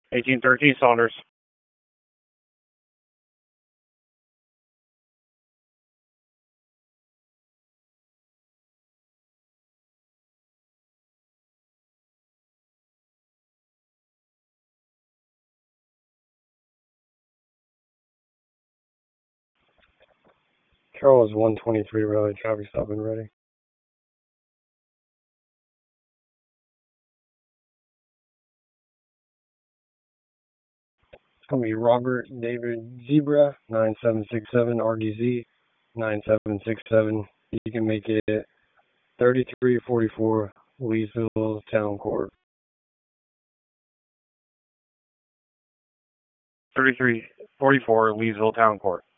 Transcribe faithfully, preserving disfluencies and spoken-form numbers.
eighteen thirteen Saunders. Carroll is one twenty-three road, traffic stop and ready. It's going to be Robert David Zebra, nine seven six seven, R D Z, nine seven six seven. You can make it thirty-three forty-four, Leesville Town Court. thirty-three forty-four, Leesville Town Court.